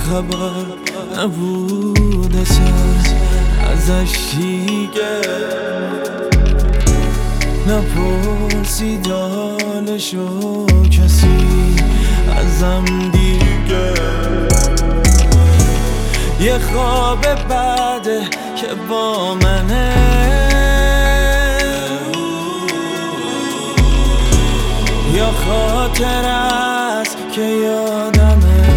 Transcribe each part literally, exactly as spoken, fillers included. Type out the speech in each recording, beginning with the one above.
خبر نبود اصلا ازش دیگه، نپرسید حالشو کسی ازم دیگه. یه خواب بعده که با منه، یا خاطر است که یادمه.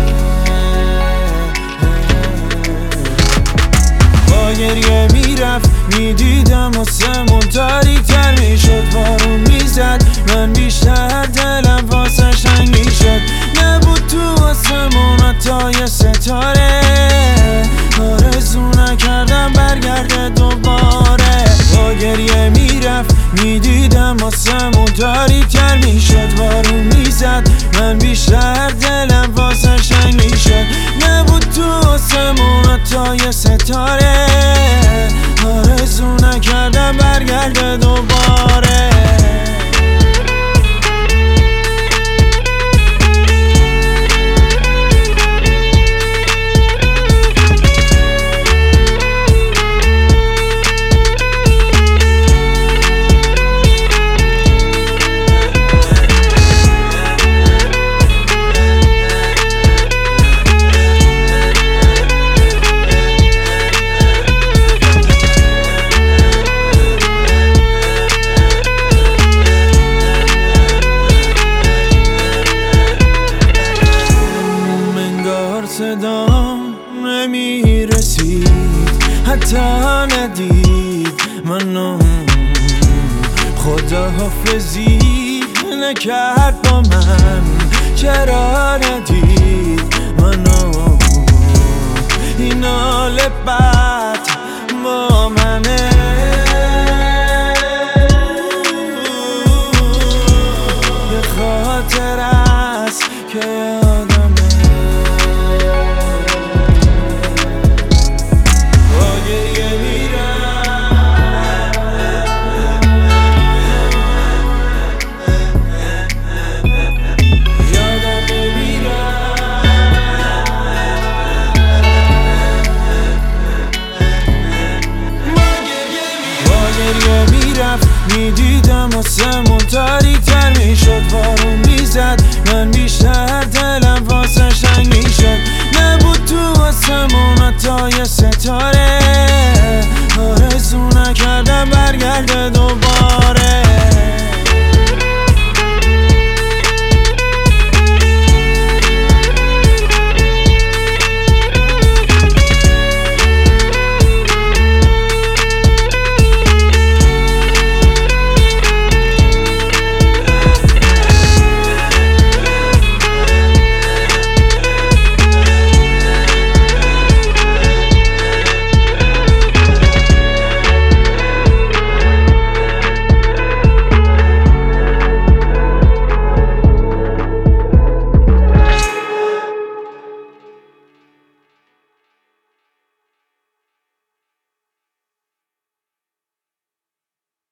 با گریه میرفت میدیدم آسمون تاریک‌تر میشد، بارون میزد من بیشتر دلم واسه شنگ میشد. نبود تو آسمون حتی یه ستاره، آرزو نکردم برگرده دوباره. با گریه میرفت میدیدم آسمون تاریک‌تر میشد، بارون میزد من بیشتر دلم واسه شنگ میشد. نبود تو آسمون حتی یه ستاره، آرزو نکردم برگرده دوباره. صدام نمیرسید حتی ندید منو، خداحافظی نکرد با من، چرا ندید منو؟ این حال بد با منه، یه خاطر است که